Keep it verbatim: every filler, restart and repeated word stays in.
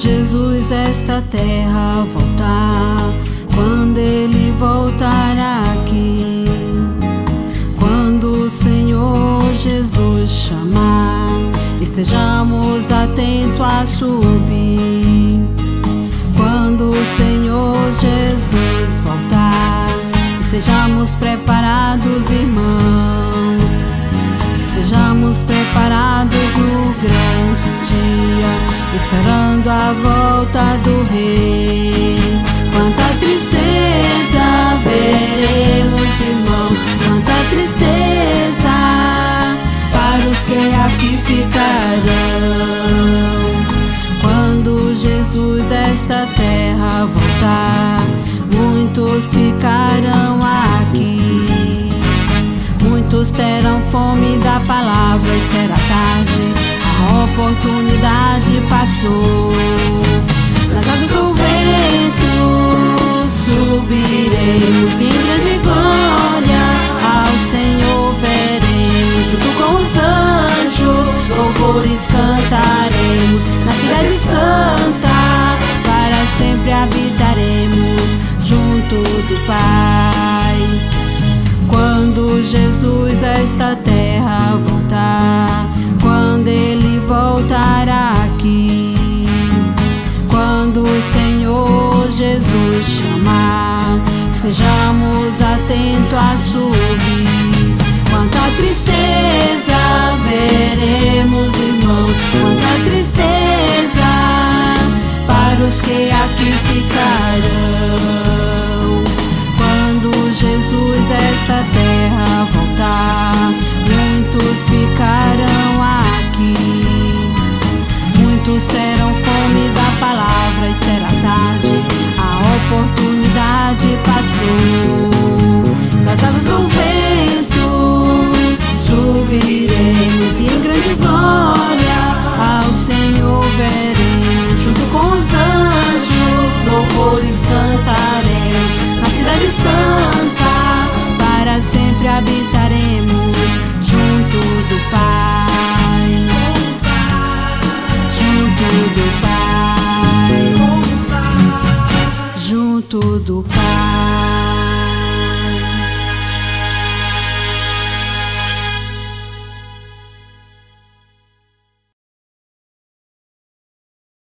Jesus esta terra voltar, quando Ele voltar aqui, quando o Senhor Jesus chamar, estejamos atentos a subir. Quando o Senhor Jesus voltar, estejamos preparados, irmãos. Estejamos preparados no grande dia, esperando a volta do Rei. Quanta tristeza veremos, irmãos, quanta tristeza para os que aqui ficarão. Quando Jesus esta terra voltar, muitos ficarão aqui. Muitos terão fome da palavra e será tarde, a oportunidade passou. Nas asas do vento subiremos, e em grande glória ao Senhor veremos. Junto com os anjos louvores cantaremos, na cidade santa para sempre habitaremos, junto do Pai. Quando Jesus a esta terra voltar, quando Ele voltar aqui, quando o Senhor Jesus chamar, estejamos atentos a subir. Quanta tristeza veremos, irmãos, quanta tristeza para os que aqui ficarão. Quando Jesus esta terra voltar, muitos ficarão aqui. Muitos terão fome da palavra e será tarde, a oportunidade passou. Nas asas do vento subiremos, e em grande glória